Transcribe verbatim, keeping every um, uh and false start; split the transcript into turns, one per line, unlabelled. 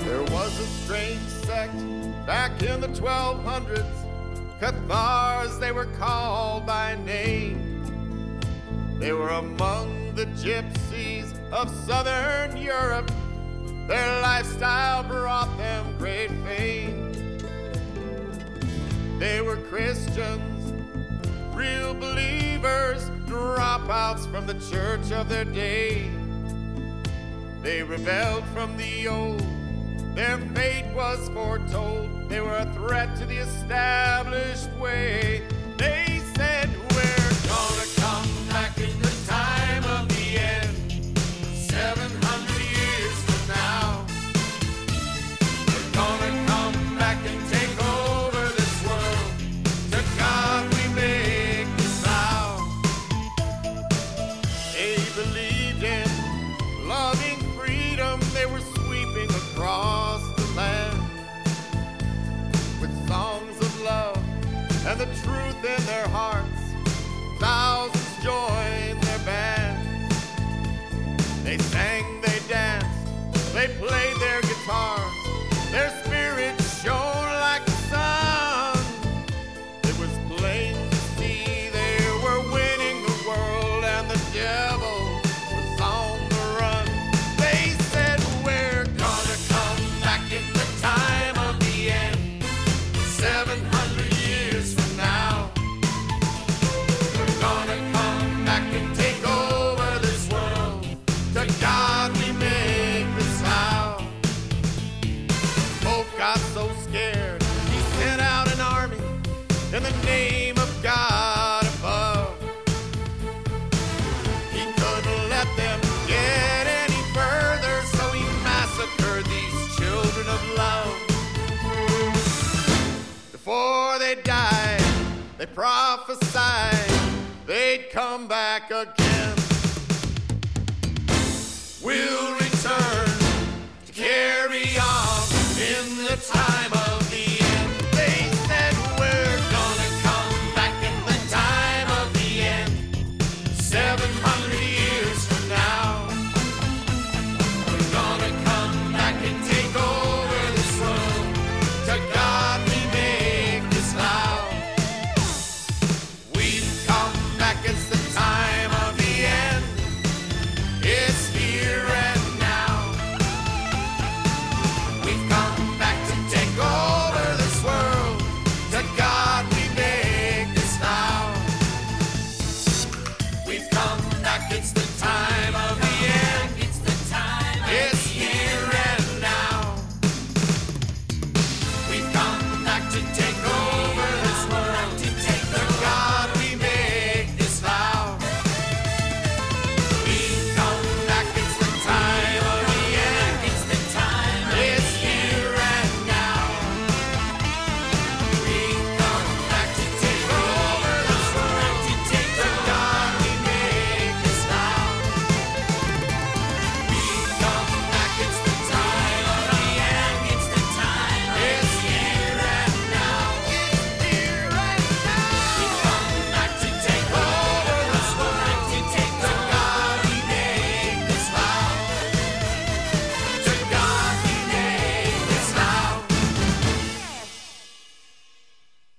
There was a strange sect back in the twelve hundreds, Cathars they were called by name. They were among the gypsies of southern Europe. Their lifestyle brought them great fame. They were Christians, real believers, dropouts from the church of their day. They rebelled from the old, their fate was foretold. They were a threat to the established way. They said, we're gonna come back in the time of the end, seven hundred years from now. We're gonna come back and take over this world. To God we make this vow. They believed in loving freedom. They were sweeping across the land with songs of love and the truth in their hearts. Thousands joined their bands. They sang, they danced, they played their guitars. Their spirits shone like the sun. It was plain to see they were winning the world, and the devil was on the run. They said, we're gonna come back in the time of the end, seven hundred years from now. We're gonna come back and take over this world. To God we make this vow. Both got so scared, he sent out an army in the name of God above. He couldn't let them get any further, so he massacred these children of love. Before they died, they prophesied they'd come back again.